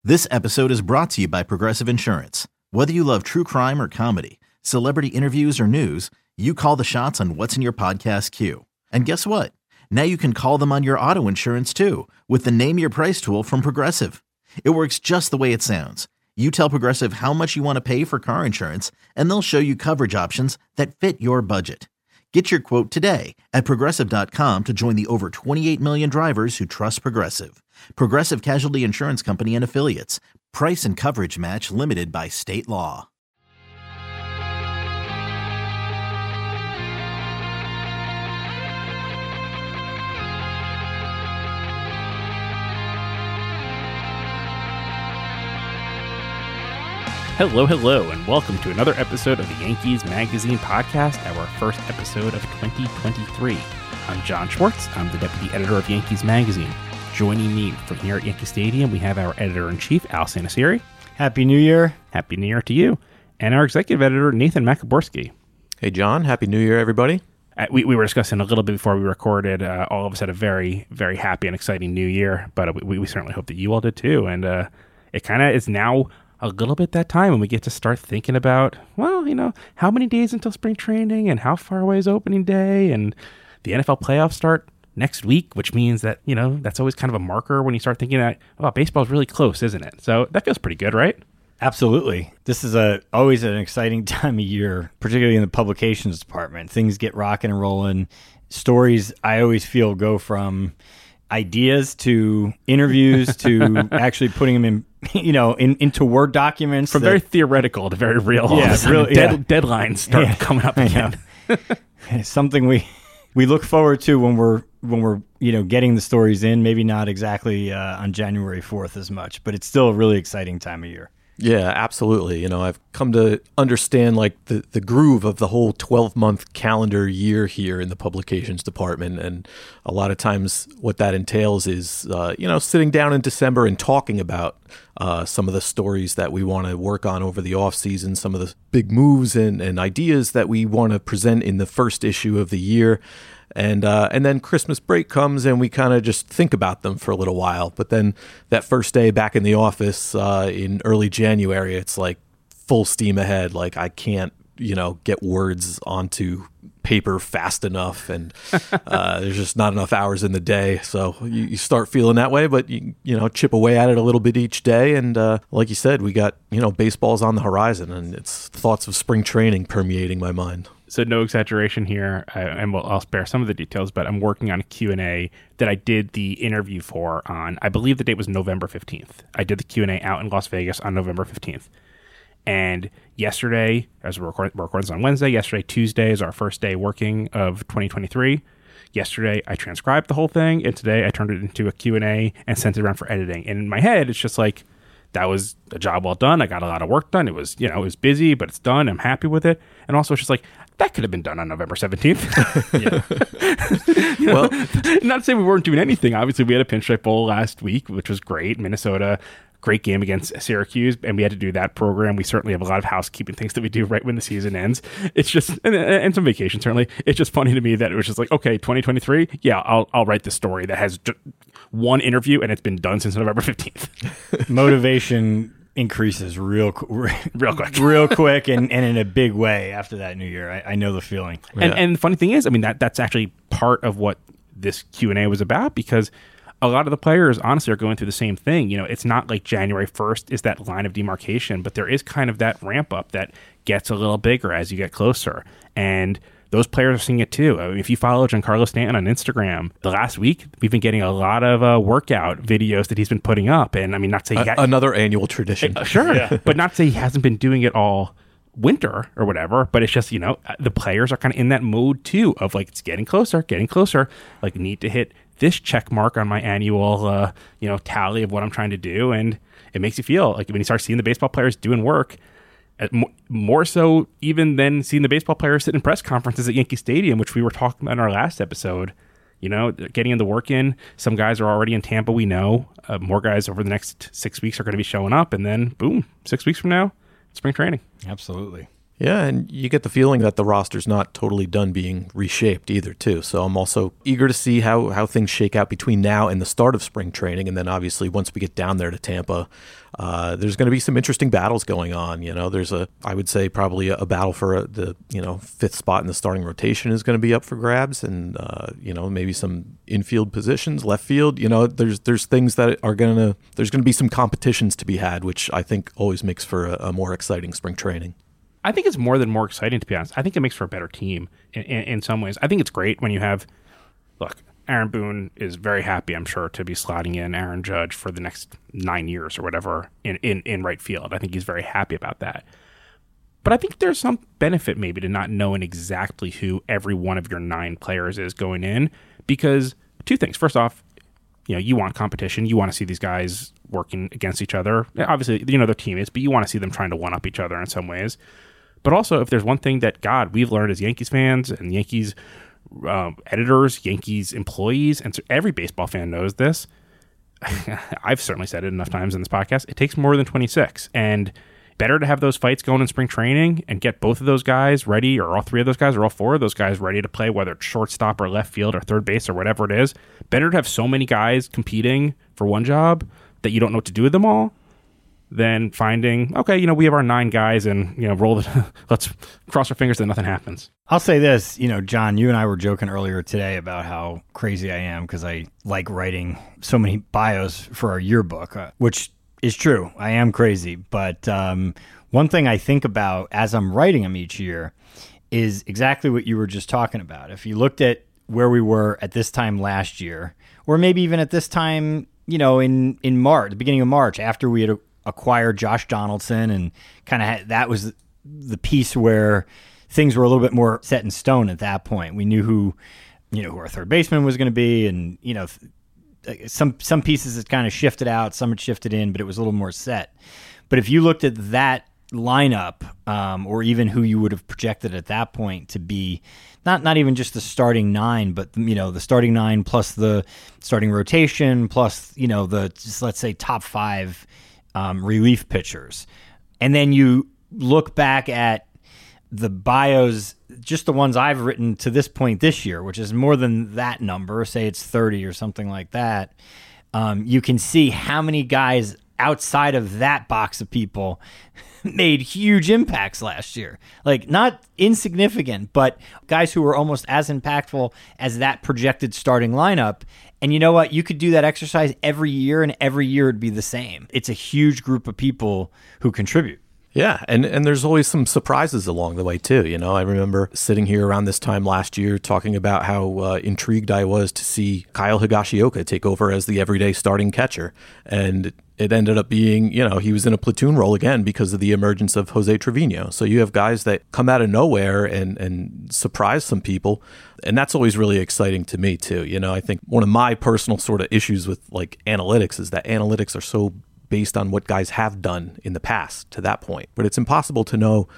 This episode is brought to you by Progressive Insurance. Whether you love true crime or comedy, celebrity interviews or news, you call the shots on what's in your podcast queue. And guess what? Now you can call them on your auto insurance too with the Name Your Price tool from Progressive. It works just the way it sounds. You tell Progressive how much you want to pay for car insurance, and they'll show you coverage options that fit your budget. Get your quote today at Progressive.com to join the over 28 million drivers who trust Progressive. Progressive Casualty Insurance Company and Affiliates. Price and coverage match limited by state law. Hello, and welcome to another episode of the Yankees Magazine podcast, our first episode of 2023. I'm John Schwartz. I'm the deputy editor of Yankees Magazine. Joining me from here at Yankee Stadium, we have our editor-in-chief, Al Sanasiri. Happy New Year. Happy New Year to you. And our executive editor, Nathan Macaborski. Hey, John. Happy New Year, everybody. We were discussing a little bit before we recorded. All of us had a very, very happy and exciting New Year, but we certainly hope that you all did too. And it kind of is now a little bit that time when we get to start thinking about, well, how many days until spring training and how far away is opening day, and the NFL playoffs start next week, which means that, that's always kind of a marker when you start thinking that, oh, baseball's really close, isn't it? So that feels pretty good, right? Absolutely. This is always an exciting time of year, particularly in the publications department. Things get rocking and rolling. Stories, I always feel, go from ideas to interviews to actually putting them in, into Word documents. From very theoretical to very real. Deadlines start coming up again. It's something we look forward to when we're getting the stories in. Maybe not exactly on January 4th as much, but it's still a really exciting time of year. Yeah, absolutely. I've come to understand the groove of the whole 12-month calendar year here in the publications department. And a lot of times what that entails is, sitting down in December and talking about some of the stories that we want to work on over the off season, some of the big moves and ideas that we want to present in the first issue of the year. And then Christmas break comes and we kind of just think about them for a little while. But then that first day back in the office in early January, it's like full steam ahead. Like I can't, get words onto paper fast enough, and there's just not enough hours in the day. So you start feeling that way, but you chip away at it a little bit each day. And like you said, we got, baseball's on the horizon, and it's thoughts of spring training permeating my mind. So no exaggeration here, and I'll spare some of the details, but I'm working on a Q&A that I did the interview for on, I believe the date was November 15th. I did the Q&A out in Las Vegas on November 15th. And yesterday, as we're recording this on Wednesday, yesterday, Tuesday, is our first day working of 2023. Yesterday, I transcribed the whole thing, and today I turned it into a Q&A and sent it around for editing. And in my head, it's just like, that was a job well done. I got a lot of work done. It was, it was busy, but it's done. I'm happy with it. And also, it's just like, that could have been done on November 17th. Well, not to say we weren't doing anything. Obviously, we had a Pinstripe Bowl last week, which was great. Minnesota, great game against Syracuse, and we had to do that program. We certainly have a lot of housekeeping things that we do right when the season ends. It's just, and some vacation, certainly. It's just funny to me that it was just like, okay, 2023, yeah, I'll write this story that has one interview, and it's been done since November 15th. Motivation increases real quick and in a big way after that New Year. I know the feeling. And the funny thing is, that's actually part of what this Q&A was about, because a lot of the players honestly are going through the same thing. It's not like January 1st is that line of demarcation, but there is kind of that ramp up that gets a little bigger as you get closer. And those players are seeing it too. If you follow Giancarlo Stanton on Instagram, the last week, we've been getting a lot of workout videos that he's been putting up. And not to say another annual tradition. Sure. Yeah. But not to say he hasn't been doing it all winter or whatever, but it's just, the players are kind of in that mode too of like, it's getting closer, like need to hit this check mark on my annual, tally of what I'm trying to do. And it makes you feel like when you start seeing the baseball players doing work, more so even than seeing the baseball players sit in press conferences at Yankee Stadium, which we were talking about in our last episode, getting in the work in. Some guys are already in Tampa. We know more guys over the next 6 weeks are going to be showing up. And then boom, 6 weeks from now, spring training. Absolutely. Yeah, and you get the feeling that the roster's not totally done being reshaped either, too. So I'm also eager to see how things shake out between now and the start of spring training. And then obviously once we get down there to Tampa, there's going to be some interesting battles going on. There's I would say probably a battle for the fifth spot in the starting rotation is going to be up for grabs, and maybe some infield positions, left field. There's things that there's going to be some competitions to be had, which I think always makes for a more exciting spring training. I think it's more than more exciting, to be honest. I think it makes for a better team in some ways. I think it's great when you have, look, Aaron Boone is very happy, I'm sure, to be slotting in Aaron Judge for the next 9 years or whatever in right field. I think he's very happy about that. But I think there's some benefit maybe to not knowing exactly who every one of your 9 players is going in, because two things. First off, you want competition. You want to see these guys working against each other. Obviously, they're teammates, but you want to see them trying to one-up each other in some ways. But also, if there's one thing that, we've learned as Yankees fans and Yankees editors, Yankees employees, and so every baseball fan knows this. I've certainly said it enough times in this podcast. It takes more than 26. And better to have those fights going in spring training and get both of those guys ready, or all 3 of those guys, or all 4 of those guys ready to play, whether it's shortstop or left field or third base or whatever it is. Better to have so many guys competing for one job that you don't know what to do with them all, than finding, okay, we have our 9 guys and, let's cross our fingers that nothing happens. I'll say this, John, you and I were joking earlier today about how crazy I am because I like writing so many bios for our yearbook, which is true. I am crazy. But one thing I think about as I'm writing them each year is exactly what you were just talking about. If you looked at where we were at this time last year, or maybe even at this time, in March, the beginning of March, after we had acquired Josh Donaldson, and kind of that was the piece where things were a little bit more set in stone at that point. We knew who our third baseman was going to be, and some pieces had kind of shifted out, some had shifted in, but it was a little more set. But if you looked at that lineup, or even who you would have projected at that point to be not even just the starting 9, but the starting 9 plus the starting rotation plus let's say top 5 relief pitchers. And then you look back at the bios, just the ones I've written to this point this year, which is more than that number, say it's 30 or something like that. You can see how many guys outside of that box of people made huge impacts last year. Like, not insignificant, but guys who were almost as impactful as that projected starting lineup. And you know what? You could do that exercise every year, and every year it'd be the same. It's a huge group of people who contribute. Yeah, and there's always some surprises along the way, too. I remember sitting here around this time last year talking about how intrigued I was to see Kyle Higashioka take over as the everyday starting catcher. And it ended up being, he was in a platoon role again because of the emergence of Jose Trevino. So you have guys that come out of nowhere and surprise some people. And that's always really exciting to me, too. I think one of my personal sort of issues with analytics is that analytics are so based on what guys have done in the past to that point. But it's impossible to know,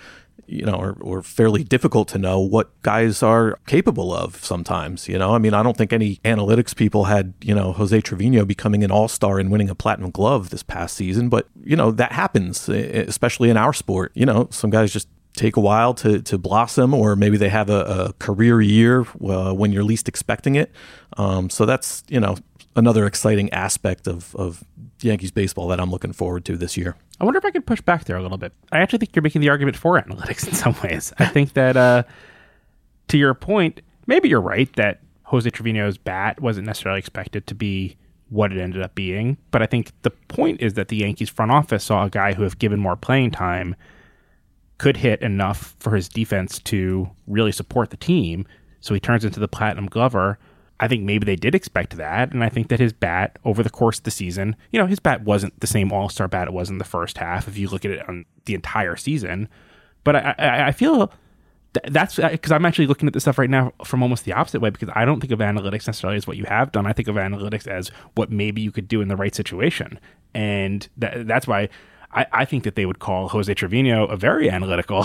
or fairly difficult to know what guys are capable of sometimes. I don't think any analytics people had, Jose Trevino becoming an all-star and winning a platinum glove this past season. But, that happens, especially in our sport. Some guys just take a while to blossom, or maybe they have a career year when you're least expecting it. So that's, another exciting aspect of Yankees baseball that I'm looking forward to this year. I wonder if I could push back there a little bit. I actually think you're making the argument for analytics in some ways. I think that, to your point, maybe you're right that Jose Trevino's bat wasn't necessarily expected to be what it ended up being. But I think the point is that the Yankees front office saw a guy who, if given more playing time, could hit enough for his defense to really support the team. So he turns into the platinum glover. I think maybe they did expect that, and I think that his bat over the course of the season, his bat wasn't the same all-star bat it was in the first half if you look at it on the entire season. But I feel that's because I'm actually looking at this stuff right now from almost the opposite way, because I don't think of analytics necessarily as what you have done. I think of analytics as what maybe you could do in the right situation. And that's why I think that they would call Jose Trevino a very analytical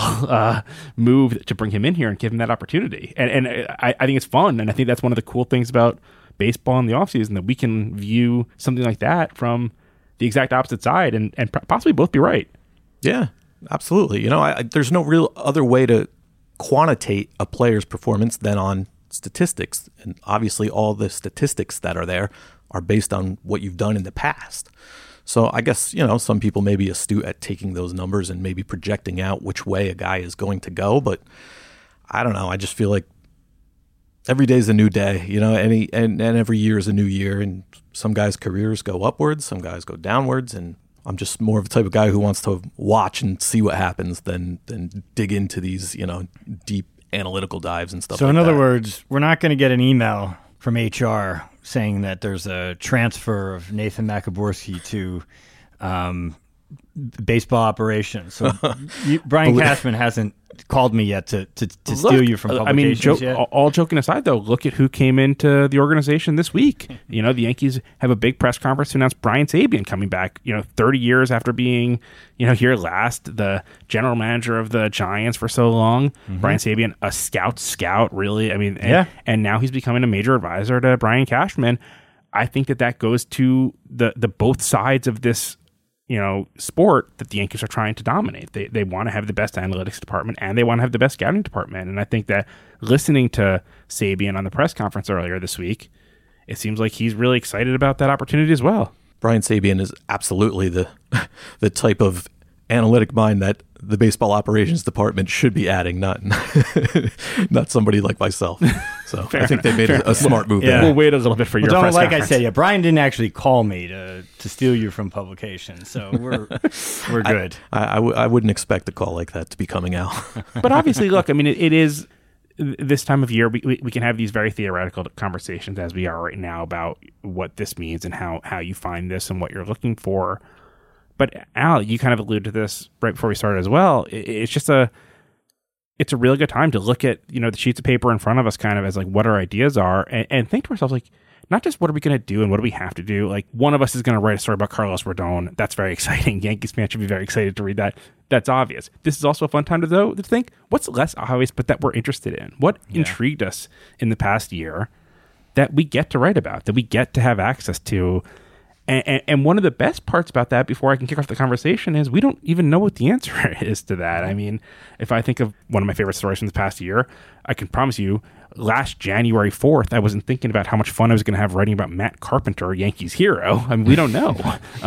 move to bring him in here and give him that opportunity. And I think it's fun. And I think that's one of the cool things about baseball in the offseason, that we can view something like that from the exact opposite side and possibly both be right. Yeah. Absolutely. You know, there's no real other way to quantitate a player's performance than on statistics. And obviously all the statistics that are there are based on what you've done in the past. So I guess, you know, some people may be astute at taking those numbers and maybe projecting out which way a guy is going to go. But I don't know. I just feel like every day is a new day, you know, and every year is a new year. And some guys' careers go upwards, some guys go downwards. And I'm just more of the type of guy who wants to watch and see what happens than dig into these, you know, deep analytical dives and stuff like that. So in other words, we're not going to get an email from HR saying that there's a transfer of Nathan Macaborski to baseball operations. So Brian Cashman hasn't called me yet to steal you from publications yet. All joking aside, though, look at who came into the organization this week. You know, the Yankees have a big press conference to announce Brian Sabean coming back, you know, 30 years after being, you know, here last, the general manager of the Giants for so long. Mm-hmm. Brian Sabean, a scout, really. I mean, and now he's becoming a major advisor to Brian Cashman. I think that goes to the both sides of this, you know, sport that the Yankees are trying to dominate. They want to have the best analytics department and they want to have the best scouting department. And I think that listening to Sabean on the press conference earlier this week, it seems like he's really excited about that opportunity as well. Brian Sabean is absolutely the type of analytic mind that the baseball operations department should be adding, not somebody like myself. So I think they made a smart move there. We'll wait a little bit for your press like conference. I said, Brian didn't actually call me to steal you from publication, so we're good. I wouldn't expect a call like that to be coming out. But obviously, look, I mean, it is this time of year, we can have these very theoretical conversations as we are right now about what this means and how you find this and what you're looking for. But Al, you kind of alluded to this right before we started as well. It's a really good time to look at, you know, the sheets of paper in front of us kind of as like what our ideas are and think to ourselves like, not just what are we going to do and what do we have to do? Like one of us is going to write a story about Carlos Rodon. That's very exciting. Yankees fans should be very excited to read that. That's obvious. This is also a fun time to think what's less obvious, but that we're interested in. What intrigued us in the past year that we get to write about, that we get to have access to. And one of the best parts about that, before I can kick off the conversation, is we don't even know what the answer is to that. I mean, if I think of one of my favorite stories from the past year, I can promise you, last January 4th, I wasn't thinking about how much fun I was going to have writing about Matt Carpenter, Yankees hero. I mean, we don't know.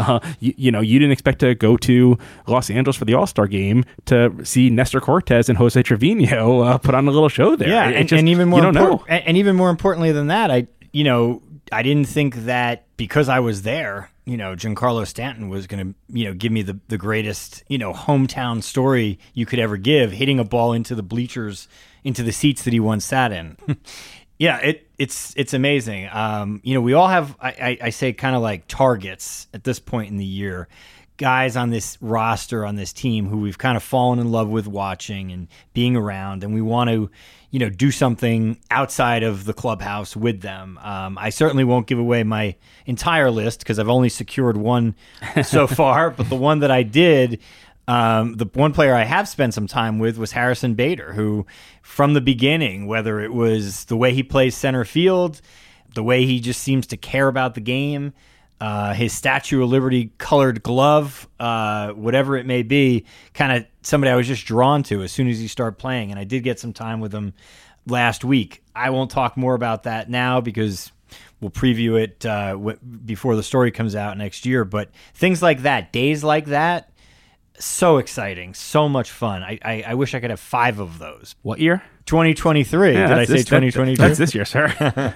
You know, you didn't expect to go to Los Angeles for the All-Star game to see Nestor Cortez and Jose Trevino put on a little show there. Yeah, and even more and even more importantly than that, I didn't think that because I was there, you know, Giancarlo Stanton was going to, you know, give me the greatest, you know, hometown story you could ever give, hitting a ball into the bleachers, into the seats that he once sat in. Yeah, it's amazing. You know, we all have, I say, kind of like targets at this point in the year. Guys on this roster, on this team who we've kind of fallen in love with watching and being around, and we want to, you know, do something outside of the clubhouse with them. I certainly won't give away my entire list because I've only secured one so far, but the one that I did, the one player I have spent some time with was Harrison Bader, who from the beginning, whether it was the way he plays center field, the way he just seems to care about the game, his Statue of Liberty colored glove, whatever it may be, kind of somebody I was just drawn to as soon as he started playing. And I did get some time with him last week. I won't talk more about that now because we'll preview it before the story comes out next year. But things like that, days like that, so exciting, so much fun. I wish I could have 5 of those. What year? 2023. Yeah, did I say 2022? That's this year, sir.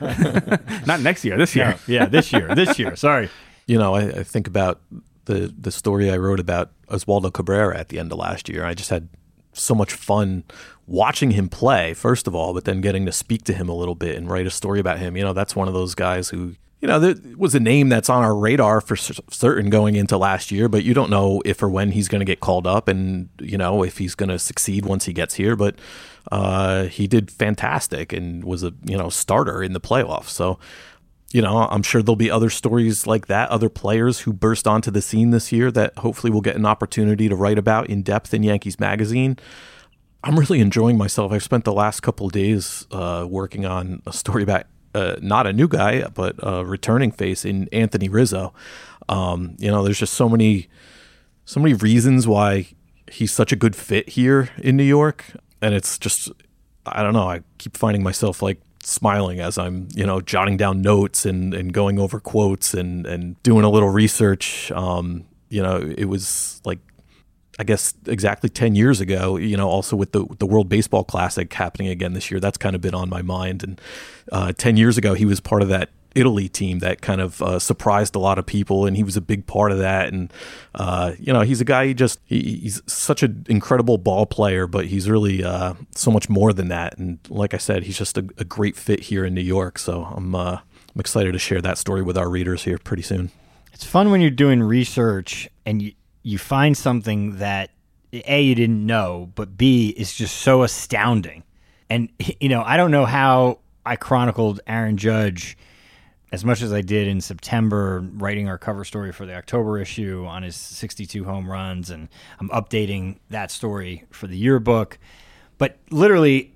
Not next year, this year. No, yeah, this year. Sorry. You know, I think about the story I wrote about Oswaldo Cabrera at the end of last year. I just had so much fun watching him play, first of all, but then getting to speak to him a little bit and write a story about him. You know, that's one of those guys who, you know, there was a name that's on our radar for certain going into last year, but you don't know if or when he's going to get called up and, you know, if he's going to succeed once he gets here. But he did fantastic and was a, you know, starter in the playoffs. So, you know, I'm sure there'll be other stories like that, other players who burst onto the scene this year that hopefully we'll get an opportunity to write about in depth in Yankees Magazine. I'm really enjoying myself. I've spent the last couple of days working on a story about not a new guy, but a returning face in Anthony Rizzo. You know, there's just so many reasons why he's such a good fit here in New York. And it's just, I don't know, I keep finding myself like smiling as I'm, jotting down notes and going over quotes and doing a little research. It was like, I guess exactly 10 years ago, also with the World Baseball Classic happening again this year, that's kind of been on my mind. And 10 years ago, he was part of that Italy team that kind of surprised a lot of people, and he was a big part of that. And he's a guy, he's such an incredible ball player, but he's really so much more than that. And like I said, he's just a great fit here in New York. So I'm excited to share that story with our readers here pretty soon. It's fun when you're doing research and you find something that A, you didn't know, but B, is just so astounding. And I don't know how I chronicled Aaron Judge as much as I did in September, writing our cover story for the October issue on his 62 home runs, and I'm updating that story for the yearbook. But literally,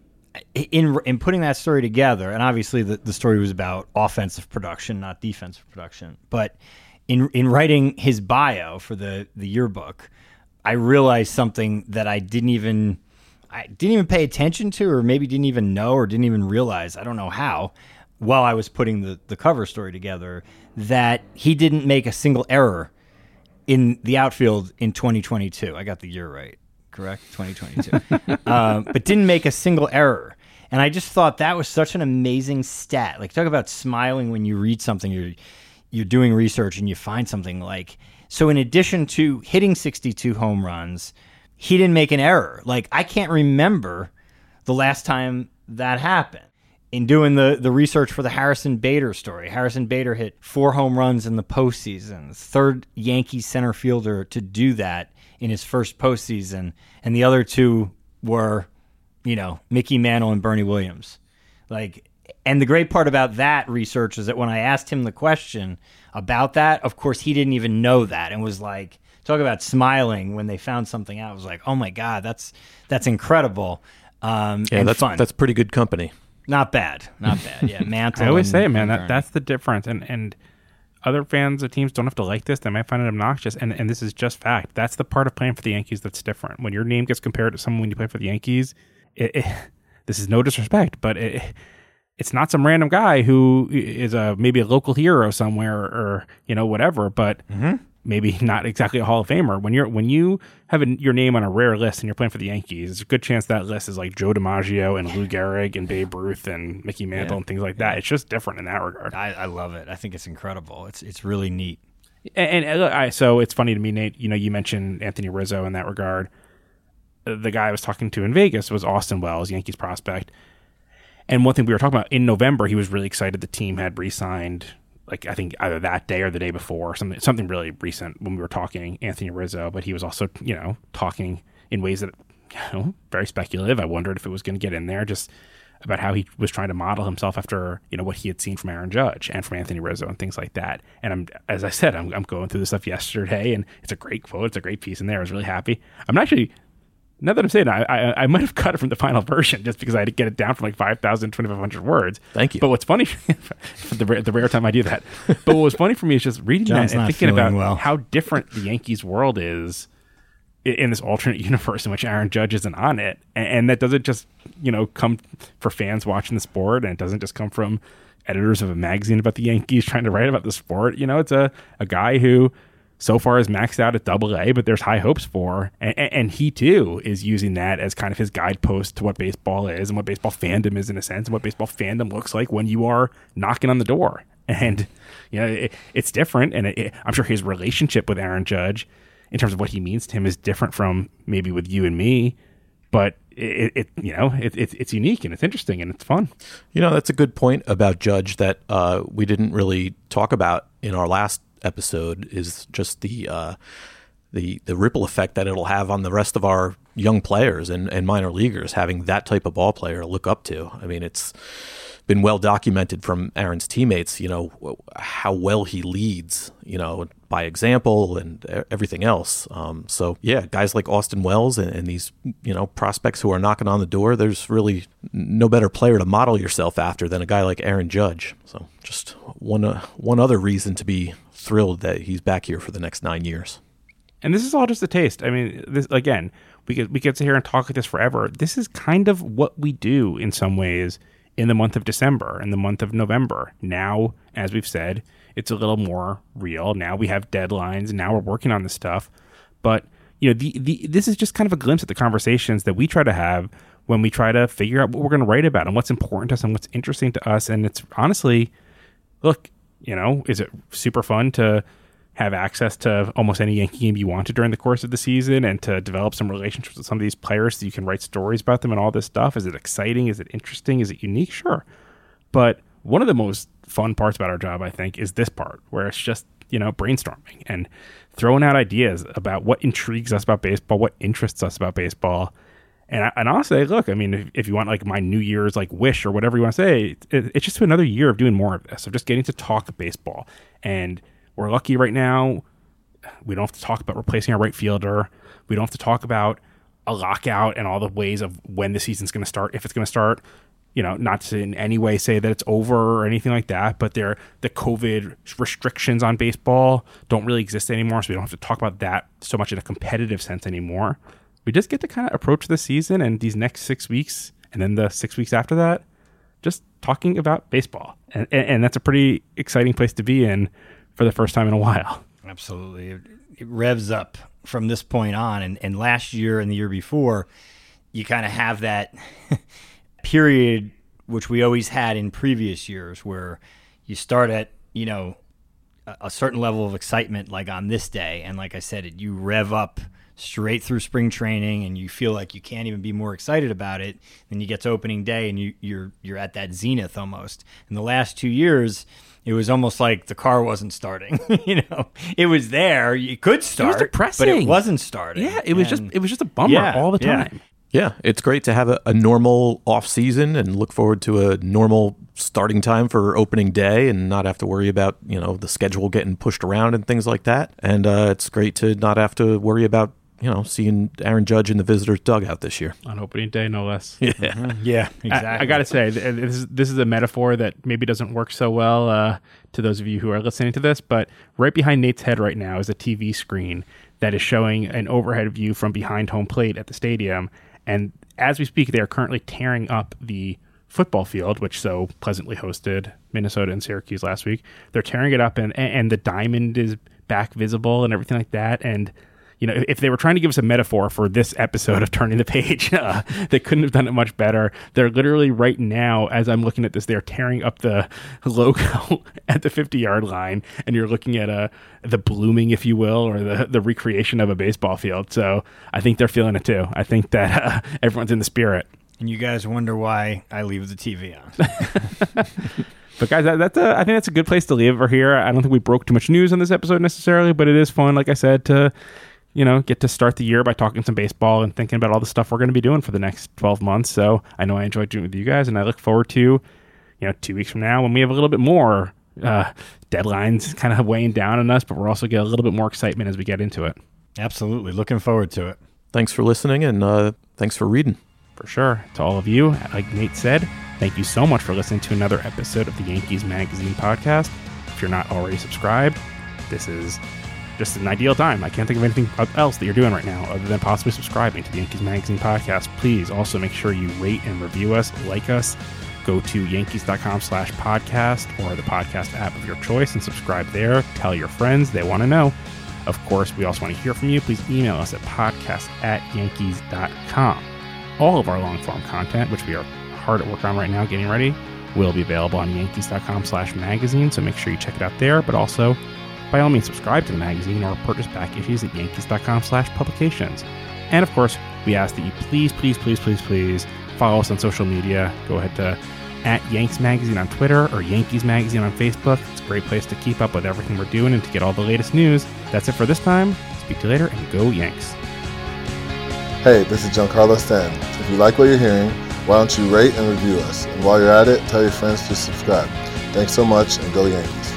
in putting that story together, and obviously the story was about offensive production, not defensive production, but in writing his bio for the yearbook, I realized something that I didn't even pay attention to, or maybe didn't even know, or didn't even realize, I don't know how, while I was putting the cover story together, that he didn't make a single error in the outfield in 2022. I got the year right, correct? 2022. But didn't make a single error. And I just thought that was such an amazing stat. Like, talk about smiling when you read something, you're doing research and you find something like, so in addition to hitting 62 home runs, he didn't make an error. Like, I can't remember the last time that happened. In doing the research for the Harrison Bader story, Harrison Bader hit 4 home runs in the postseason, third Yankees center fielder to do that in his first postseason, and the other 2 were, Mickey Mantle and Bernie Williams. And the great part about that research is that when I asked him the question about that, of course, he didn't even know that, and was like, talk about smiling when they found something out. I was like, oh my God, that's incredible. And fun. That's pretty good company. Not bad. Yeah, Mantle. I always say, man, that's the difference. And other fans of teams don't have to like this. They might find it obnoxious. And this is just fact. That's the part of playing for the Yankees that's different. When your name gets compared to someone when you play for the Yankees, this is no disrespect, but it's not some random guy who is maybe a local hero somewhere or whatever, but maybe not exactly a Hall of Famer. When you have your name on a rare list and you're playing for the Yankees, there's a good chance that list is like Joe DiMaggio and Lou Gehrig and Babe Ruth and Mickey Mantle and things like that. It's just different in that regard. I love it. I think it's incredible. It's really neat. And so it's funny to me, Nate, you mentioned Anthony Rizzo in that regard. The guy I was talking to in Vegas was Austin Wells, Yankees prospect. And one thing we were talking about, in November, he was really excited the team had re-signed, like I think either that day or the day before, something really recent when we were talking Anthony Rizzo, but he was also, talking in ways that, very speculative. I wondered if it was going to get in there, just about how he was trying to model himself after, what he had seen from Aaron Judge and from Anthony Rizzo and things like that. And as I said, I'm going through this stuff yesterday, and it's a great quote. It's a great piece in there. I was really happy. I'm actually, now that I'm saying it, I might have cut it from the final version just because I had to get it down from like 5,000, 2,500 words. Thank you. But what's funny, the rare time I do that, but what was funny for me is just reading John's that and thinking about how different the Yankees world is in this alternate universe in which Aaron Judge isn't on it. And that doesn't just, come for fans watching the sport, and it doesn't just come from editors of a magazine about the Yankees trying to write about the sport. It's a guy who so far is maxed out at AA, but there's high hopes for. And he, too, is using that as kind of his guidepost to what baseball is and what baseball fandom is, in a sense, and what baseball fandom looks like when you are knocking on the door. And, it's different. And I'm sure his relationship with Aaron Judge, in terms of what he means to him, is different from maybe with you and me. But it's unique and it's interesting and it's fun. That's a good point about Judge that we didn't really talk about in our last episode, is just the ripple effect that it'll have on the rest of our young players and minor leaguers, having that type of ball player to look up to. I mean, it's been well documented from Aaron's teammates, how well he leads, by example and everything else. So yeah, guys like Austin Wells and these, prospects who are knocking on the door, there's really no better player to model yourself after than a guy like Aaron Judge. So just one other reason to be thrilled that he's back here for the next 9 years. And this is all just a taste. I mean, this again, we could sit here and talk like this forever. This is kind of what we do in some ways in the month of December, in the month of November. Now, as we've said, it's a little more real. Now we have deadlines. Now we're working on this stuff. But, this is just kind of a glimpse at the conversations that we try to have when we try to figure out what we're going to write about and what's important to us and what's interesting to us. And it's honestly, look, is it super fun to have access to almost any Yankee game you want to during the course of the season and to develop some relationships with some of these players so you can write stories about them and all this stuff? Is it exciting? Is it interesting? Is it unique? Sure. But one of the most fun parts about our job, I think, is this part where it's just, brainstorming and throwing out ideas about what intrigues us about baseball, what interests us about baseball. And honestly, look, I mean, if you want like my New Year's like wish or whatever you want to say, it's just another year of doing more of this, of just getting to talk baseball. And we're lucky right now. We don't have to talk about replacing our right fielder. We don't have to talk about a lockout and all the ways of when the season's going to start, if it's going to start. Not to in any way say that it's over or anything like that, but the COVID restrictions on baseball don't really exist anymore, so we don't have to talk about that so much in a competitive sense anymore. We just get to kind of approach the season and these next 6 weeks, and then the 6 weeks after that, just talking about baseball. And that's a pretty exciting place to be in for the first time in a while. Absolutely. It revs up from this point on. And last year and the year before, you kind of have that period, which we always had in previous years, where you start at, a certain level of excitement, like on this day. And like I said, you rev up straight through spring training and you feel like you can't even be more excited about it. Then you get to opening day and you're at that zenith almost. In the last 2 years, it was almost like the car wasn't starting. It was there. You could start, it was depressing, but it wasn't starting. Yeah, it was just a bummer all the time. Yeah, it's great to have a normal off season and look forward to a normal starting time for opening day and not have to worry about, the schedule getting pushed around and things like that. And it's great to not have to worry about, seeing Aaron Judge in the visitors' dugout this year. On opening day, no less. Yeah, yeah, exactly. I got to say, this is a metaphor that maybe doesn't work so well to those of you who are listening to this, but right behind Nate's head right now is a TV screen that is showing an overhead view from behind home plate at the stadium. And as we speak, they are currently tearing up the football field, which so pleasantly hosted Minnesota and Syracuse last week. They're tearing it up, and the diamond is back visible and everything like that. And, if they were trying to give us a metaphor for this episode of Turning the Page, they couldn't have done it much better. They're literally right now, as I'm looking at this, they're tearing up the logo at the 50-yard line, and you're looking at the blooming, if you will, or the recreation of a baseball field. So I think they're feeling it too. I think that everyone's in the spirit. And you guys wonder why I leave the TV on. But guys, I think that's a good place to leave over here. I don't think we broke too much news on this episode necessarily, but it is fun, like I said, to get to start the year by talking some baseball and thinking about all the stuff we're going to be doing for the next 12 months. So I know I enjoyed doing it with you guys, and I look forward to 2 weeks from now when we have a little bit more deadlines kind of weighing down on us, but we're also getting a little bit more excitement as we get into it. Absolutely. Looking forward to it. Thanks for listening, and thanks for reading. For sure. To all of you, like Nate said, thank you so much for listening to another episode of the Yankees Magazine podcast. If you're not already subscribed, this is just an ideal time. I can't think of anything else that you're doing right now other than possibly subscribing to the Yankees Magazine podcast. Please also make sure you rate and review us, like us. Go to yankees.com/podcast or the podcast app of your choice and subscribe there. Tell your friends. They want to know. Of course, we also want to hear from you. Please email us at podcast@yankees.com. All of our long-form content, which we are hard at work on right now, getting ready, will be available on yankees.com/magazine, so make sure you check it out there. But also, by all means, subscribe to the magazine or purchase back issues at yankees.com/publications. And of course, we ask that you please follow us on social media. Go ahead to @Yanks Magazine on Twitter or Yankees Magazine on Facebook. It's a great place to keep up with everything we're doing and to get all the latest news. That's it for this time. Speak to you later, and go Yanks. Hey, this is Giancarlo Stanton. If you like what you're hearing, why don't you rate and review us? And while you're at it, tell your friends to subscribe. Thanks so much, and go Yankees.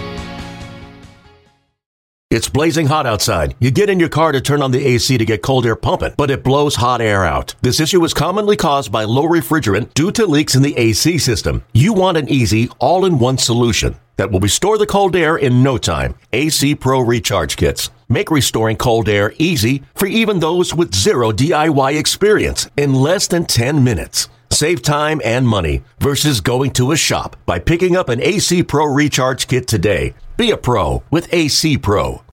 It's blazing hot outside. You get in your car to turn on the AC to get cold air pumping, but it blows hot air out. This issue is commonly caused by low refrigerant due to leaks in the AC system. You want an easy, all-in-one solution. that will restore the cold air in no time. AC Pro Recharge Kits make restoring cold air easy for even those with zero DIY experience in less than 10 minutes. Save time and money versus going to a shop by picking up an AC Pro Recharge Kit today. Be a pro with AC Pro.